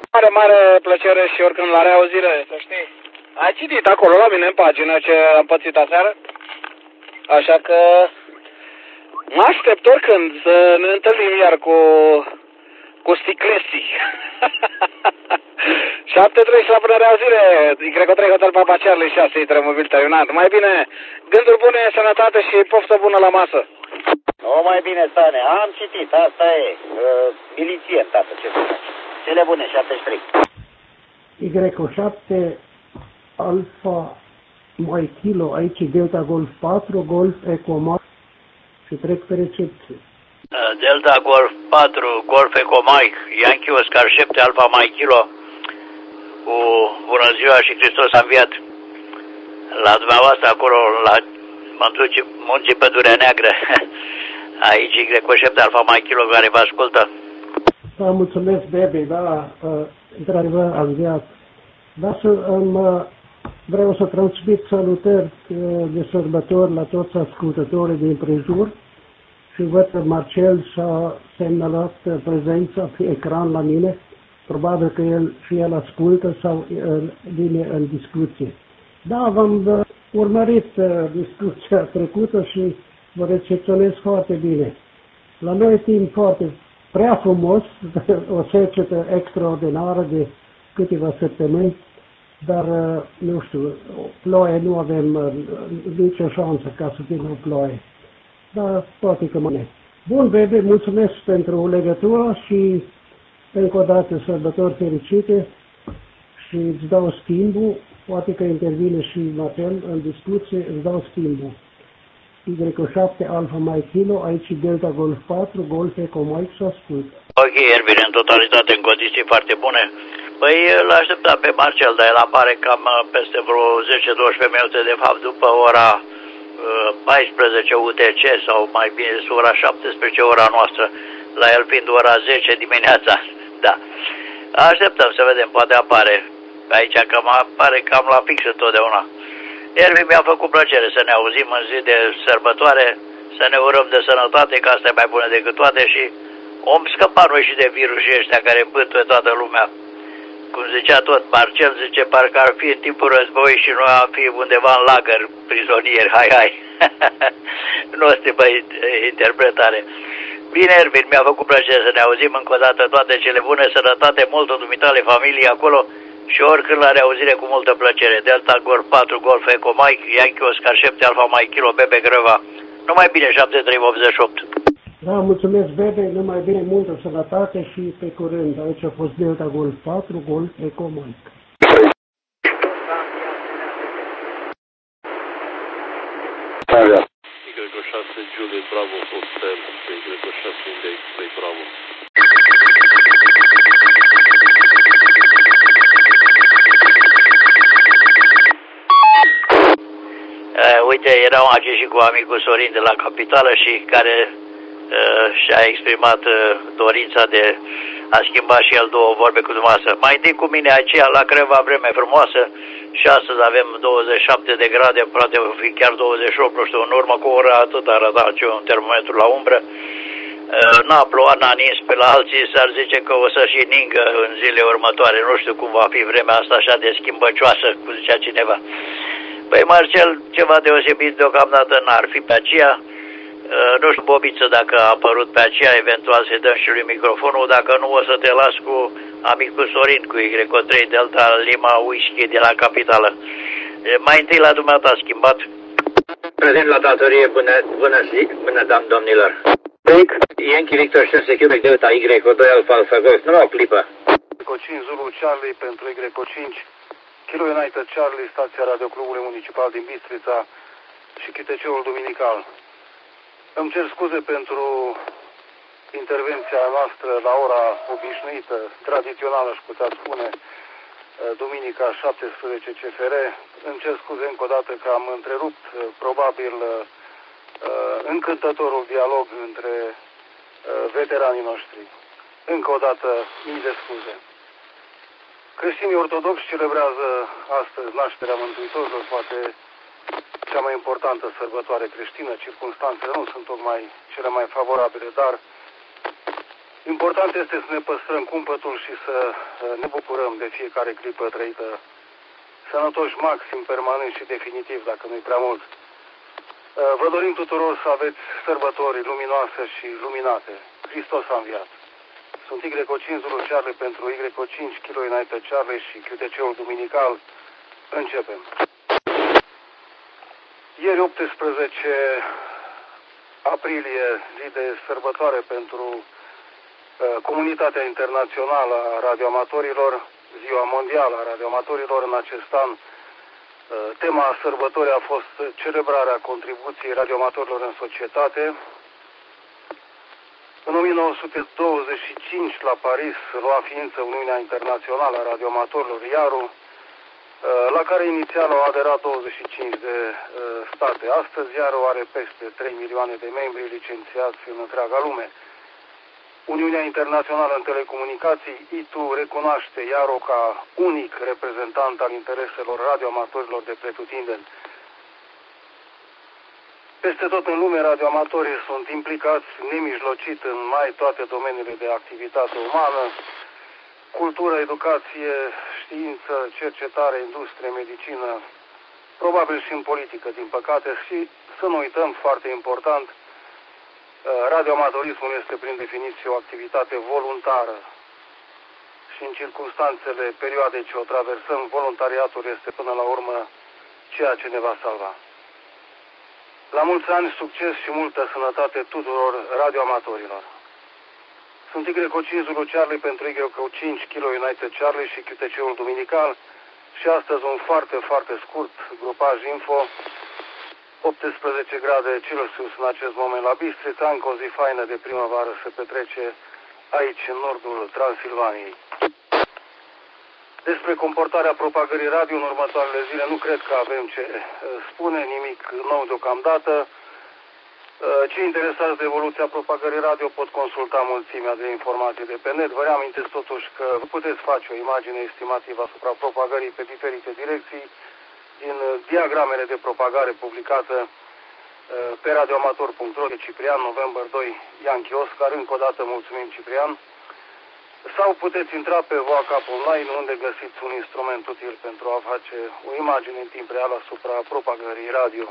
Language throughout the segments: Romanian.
Mare, mare plăcere și oricând la reauzire, să știi. Ai citit acolo la mine în pagină ce am pățit aseară? Așa că mă aștept oricând să ne întâlnim iar cu sticlesii. 7-3 la până reauzire, Y3 Hotel Papa Charlie 6 Trămobil terminat. Mai bine, gânduri bune, sănătate și poftă bună la masă. O, mai bine, Sane, am citit, asta e, miliție, tată, ce să faci. Cele bune, 73. Y7 Alfa mai Kilo, aici Delta Golf 4, Golf Eco Mike și trec pe recepție. Delta Golf 4, Golf Eco Mike, Yankee Oscar 7 Alfa Mike Kilo, cu bună ziua și Hristos a înviat. La dumneavoastră acolo, la Munții Pădurea Neagră, aici Y7 Alfa Mike Kilo care vă ascultă. Da, mulțumesc, Bebe, da, într-adevăr am înviat. Da, vreau să transmit salutări de sărbători la toți ascultătorii din prejur și văd că Marcel și-a semnalat prezența pe ecran la mine. Probabil că el ascultă sau vine în discuție. Da, v-am urmărit discuția trecută și vă recepționez foarte bine. La noi timp foarte prea frumos, o secetă extraordinară de câteva săptămâni, dar, nu știu, ploaie nu avem nicio șansă ca să vină o ploaie. Dar poate că mâine. Bun, Bebe, mulțumesc pentru legătură și încă o dată sărbători fericite și îți dau schimbul, poate că intervine și Marcel în discuție, îți dau schimbul. Y7 Alfa Mike Kilo, aici Delta Golf 4, Golf Eco Mike și ascult. Ok, Ervin, în totalitate, în condiții foarte bune. Păi l-a așteptat pe Marcel, dar el apare cam peste vreo 10-12 minute, de fapt, după ora 14 UTC sau mai bine ora 17 ora noastră, la el fiind ora 10 dimineața. Da. Așteptăm să vedem, poate apare. Aici cam apare cam la fix întotdeauna. Ervin, mi-a făcut plăcere să ne auzim în zi de sărbătoare, să ne urăm de sănătate, că asta e mai bună decât toate și om scăpa noi și de virusii ăștia care îmbântuie toată lumea. Cum zicea tot Marcel, zice, parcă ar fi în timpul războiului și noi am fi undeva în lagăr, prizonieri, hai. Nu este interpretare. Bine, Ervin, mi-a făcut plăcere să ne auzim încă o dată, toate cele bune, sănătate, multă dumitale familie acolo și oricând la reauzire cu multă plăcere. Delta Golf 4, Golf Eco Mike, Yankee Oscar 7 Alfa Mike Kilo, Bebe Grăva. Numai bine, 7388. Da, mulțumesc, Bebe, numai bine, multă sănătate și pe curând. Aici a fost Delta Golf 4, Golf Eco Mike. Y6 Juliet Bravo Hotel, Y6 Index 3 Bravo. Uite, eram aici și cu amicul Sorin de la Capitală și care și-a exprimat dorința de a schimba și el două vorbe cu dumneavoastră. Mai întâi cu mine aceea la Creva, vreme frumoasă și astăzi avem 27 de grade, poate fi chiar 28, nu știu, în urmă cu o oră atât arăta un termometru la umbră. N-a plouat, n-a nins, pe la alții s-ar zice că o să și ningă în zilele următoare. Nu știu cum va fi vremea asta așa de schimbăcioasă, cum zicea cineva. Păi, Marcel, ceva deosebit deocamdată n-ar fi pe aceea. Nu știu, Bobiță, dacă a apărut pe aceea, eventual să-i dăm și lui microfonul, dacă nu o să te las cu amicul Sorin, cu Y3 Delta Lima Whisky de la Capitală. Mai întâi la dumneata a schimbat. Prezent la datorie, bună zi, bună domnilor. Yankee Victor 6 Quebec Delta Y2 Alfa Alfa Golf, numai o clipă. Y5 Zulu Charlie pentru Y5, Kilo United Charlie, stația Radioclubului Municipal din Bistrița și chiteceul duminical. Îmi cer scuze pentru intervenția noastră la ora obișnuită, tradițională, aș putea spune, duminica 17 CFR. Îmi cer scuze încă o dată că am întrerupt probabil încântătorul dialog între veteranii noștri. Încă o dată, mii de scuze. Creștinii ortodoxi celebrează astăzi nașterea Mântuitorului, poate cea mai importantă sărbătoare creștină. Circumstanțele nu sunt tocmai cele mai favorabile, dar Important este să ne păstrăm cumpătul și să ne bucurăm de fiecare clipă trăită sănătoși, maxim, permanent și definitiv, dacă nu-i prea mult. Vă dorim tuturor să aveți sărbători luminoase și luminate. Hristos a înviat. Sunt Y5 Zulu Charlie pentru Y5 Kilo United Charlie și QTC-ul duminical. Începem. Ieri 18 aprilie, zi de sărbătoare pentru comunitatea internațională a radioamatorilor, Ziua Mondială a Radioamatorilor. În acest an, tema sărbătorii a fost celebrarea contribuției radioamatorilor în societate. În 1925, la Paris, lua ființă Uniunea Internațională a Radioamatorilor, IARU, la care inițial au aderat 25 de state. Astăzi IARU are peste 3 milioane de membri licențiați în întreaga lume. Uniunea Internațională în Telecomunicații, ITU, recunoaște IARU ca unic reprezentant al intereselor radioamatorilor de pretutindeni. Peste tot în lume, radioamatorii sunt implicați nemijlocit în mai toate domeniile de activitate umană: cultură, educație, știință, cercetare, industrie, medicină, probabil și în politică, din păcate. Și să nu uităm, foarte important, radioamatorismul este prin definiție o activitate voluntară și în circunstanțele perioadei ce o traversăm, voluntariatul este până la urmă ceea ce ne va salva. La mulți ani, succes și multă sănătate tuturor radioamatorilor. Sunt Y5 Zulu Charlie pentru Y5 Kilo United Charlie și QTC-ul duminical și astăzi un foarte scurt grupaj info. 18 grade Celsius în acest moment la Bistrița, încă o zi faină de primăvară se petrece aici în nordul Transilvaniei. Despre comportarea propagării radio în următoarele zile nu cred că avem ce spune, nimic nou deocamdată. Cei interesați de evoluția propagării radio pot consulta mulțimea de informații de pe net. Vă reamintesc totuși că puteți face o imagine estimativă asupra propagării pe diferite direcții din diagramele de propagare publicată pe radioamator.ro de Ciprian, November 2, Yankee Oscar. Încă o dată mulțumim, Ciprian. Sau puteți intra pe VOACAP Online, unde găsiți un instrument util pentru a face o imagine în timp real asupra propagării radio.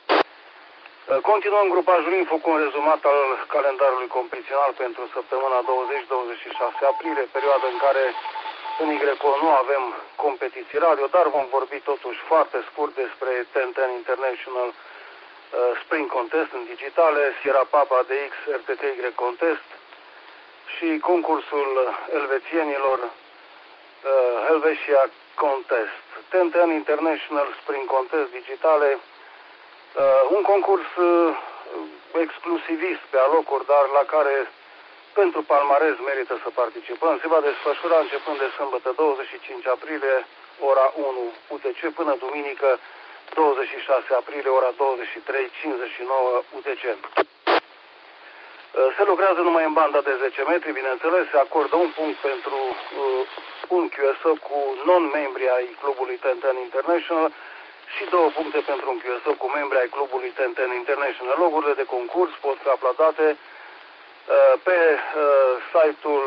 Continuăm grupajul info cu un rezumat al calendarului competițional pentru săptămâna 20-26 aprilie, perioadă în care în YCO nu avem competiții radio, dar vom vorbi totuși foarte scurt despre Ten International Spring Contest în digitale, Sierra Papa DX RTTY Contest și concursul elvețienilor Helvetia Contest. Ten International Spring Contest digitale, un concurs exclusivist pe alocuri, dar la care pentru palmares merită să participăm. Se va desfășura începând de sâmbătă 25 aprilie, ora 1 UTC, până duminică 26 aprilie, ora 23:59 UTC. Se lucrează numai în banda de 10 metri, bineînțeles, se acordă un punct pentru un QSO cu non-membri ai clubului Ten International și 2 puncte pentru un QSO cu membri ai clubului Ten International. Logurile de concurs pot fi uploadate pe site-ul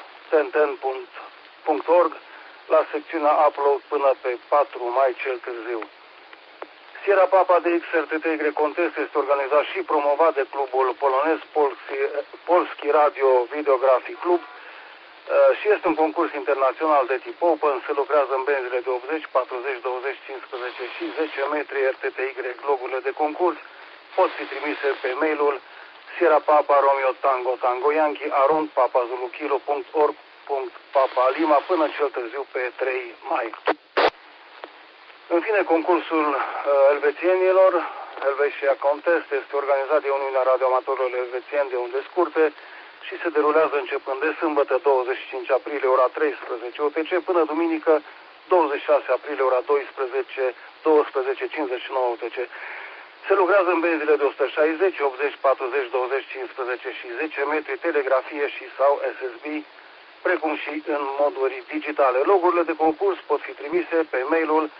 tenten.org la secțiunea Upload până pe 4 mai cel târziu. Sierra Papa de XRTTY Contest este organizat și promovat de clubul polonez Polski Radio Videographic Club și este un concurs internațional de tip Open. Se lucrează în benzile de 80, 40, 20, 15 și 10 metri RTTY. Logurile de concurs pot fi trimise pe mailul Sierra Papa Romeo Tango Tango Yankee @papazulukilo.org.papalima până cel târziu pe 3 mai. În fine, concursul elvețienilor, Helvetia Contest, este organizat de Uniunea Radioamatorilor Elvețieni de unde scurte și se derulează începând de sâmbătă 25 aprilie, ora 13 UTC, până duminică 26 aprilie, ora 12:59 UTC. Se lucrează în benzile de 160, 80, 40, 20, 15 și 10 metri, telegrafie și sau SSB, precum și în moduri digitale. Logurile de concurs pot fi trimise pe mailul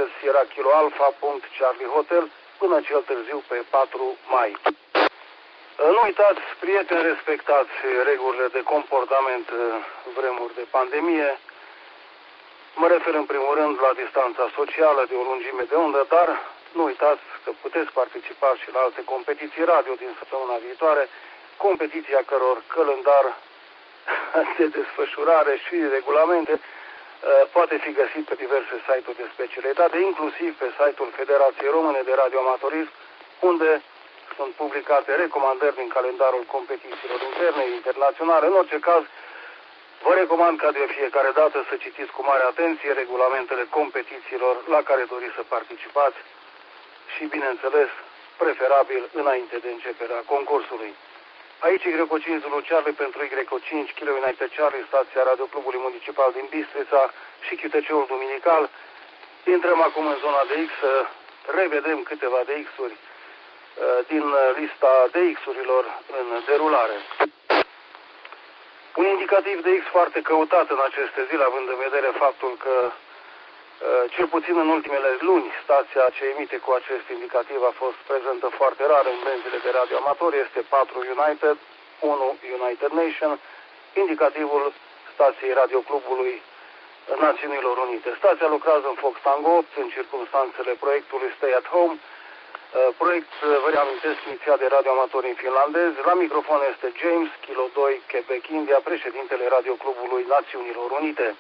contest@UnitedSierra Kilo Alpha.Charlie Hotel până cel târziu pe 4 mai. Nu uitați, prieteni, respectați regulile de comportament vremuri de pandemie. Mă refer în primul rând la distanța socială de o lungime de undă, dar nu uitați că puteți participa și la alte competiții radio din săptămâna viitoare, competiția căror calendar de desfășurare și regulamente poate fi găsit pe diverse site-uri de specialitate, inclusiv pe site-ul Federației Române de Radioamatorism, unde sunt publicate recomandări din calendarul competițiilor interne, internaționale. În orice caz, vă recomand ca de fiecare dată să citiți cu mare atenție regulamentele competițiilor la care doriți să participați și, bineînțeles, preferabil înainte de începerea concursului. Aici Y5 Zulu Charlie pentru Y5, Kilo United Charlie, stația Radioclubului Municipal din Bistrița și QTC-ul Duminical. Intrăm acum în zona de X să revedem câteva de X-uri din lista de X-urilor în derulare. Un indicativ de X foarte căutat în aceste zile, având în vedere faptul că cel puțin în ultimele luni, stația ce emite cu acest indicativ a fost prezentă foarte rar în benzile de radioamatori, este 4 United, 1 United Nation, indicativul stației Radioclubului Națiunilor Unite. Stația lucrează în Fox Tango 8 în circumstanțele proiectului Stay at Home, proiect, vă reamintesc, inițiat de radioamatori finlandezi. La microfon este James, Kilo 2, Quebec, India, președintele Radioclubului Națiunilor Unite.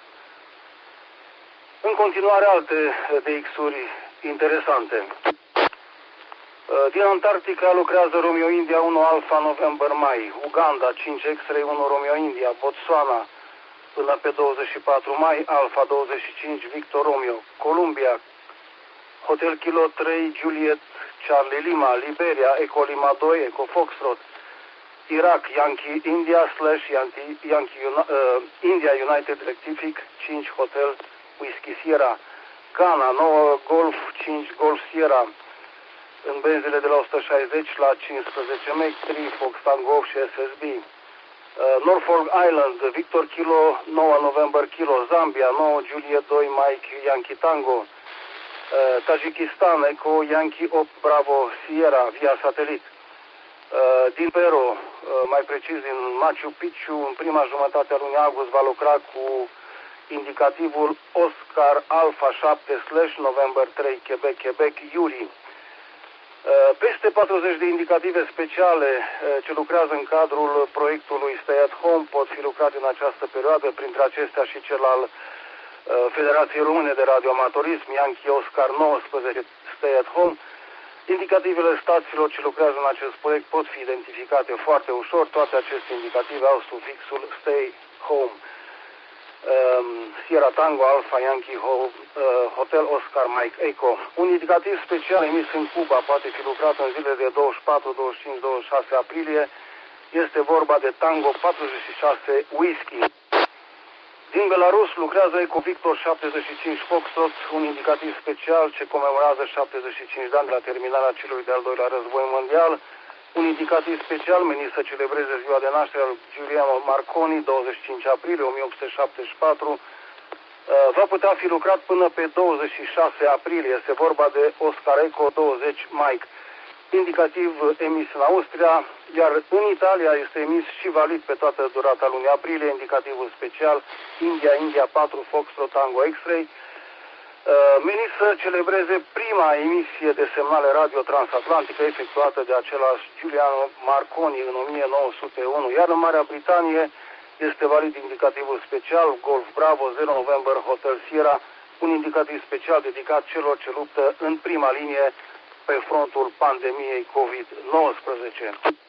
În continuare, alte DX-uri interesante. Din Antarctica lucrează Romeo India 1 Alpha November Mai, Uganda 5 X-Ray 1 Romeo India, Botswana până pe 24 mai, Alpha 25 Victor Romeo, Columbia, Hotel Kilo 3 Juliet Charlie Lima, Liberia, Eco Lima 2, Eco Foxtrot, Irak, Yankee India India United Rectific 5 Hotel Whiskey Sierra, Ghana, 9 Golf 5 Golf Sierra, în benzile de la 160 la 15 mega, 3 Fox Tango și SSB. Norfolk Island, Victor Kilo 9 November Kilo, Zambia, 9 Juliet 2 Mike Yankee Tango, Tajikistan, Eco Yankee 8 Bravo Sierra via satelit. Din Peru, mai precis din Machu Picchu, în prima jumătate a lunii august va lucra cu indicativul Oscar Alpha 7 November 3 Quebec Yuri. Peste 40 de indicative speciale ce lucrează în cadrul proiectului Stay at Home pot fi lucrate în această perioadă, printre acestea și cel al Federației Române de Radioamatorism, Yankee Oscar 19 Stay at Home. Indicativele stațiilor ce lucrează în acest proiect pot fi identificate foarte ușor. Toate aceste indicative au sufixul Stay Home. Sierra Tango Alpha Yankee Hotel Oscar Mike Echo. Un indicativ special emis în Cuba poate fi lucrat în zilele de 24, 25, 26 aprilie. Este vorba de Tango 46 Whisky. Din Belarus lucrează Eco Victor 75 Foxtrot, un indicativ special ce comemorează 75 de ani de la terminarea celui de-al doilea război mondial. Un indicativ special menit să celebreze ziua de naștere al Giuliano Marconi, 25 aprilie 1874, va putea fi lucrat până pe 26 aprilie. Este vorba de Oscar Eco 20 Mike, indicativ emis în Austria, iar în Italia este emis și valid pe toată durata lunii aprilie, indicativul special India 4 Foxtrot Tango X-Ray, menit să celebreze prima emisie de semnale radio transatlantică efectuată de același Giuliano Marconi în 1901, iar în Marea Britanie este valid indicativul special Golf Bravo 0 November Hotel Sierra, un indicativ special dedicat celor ce luptă în prima linie pe frontul pandemiei COVID-19.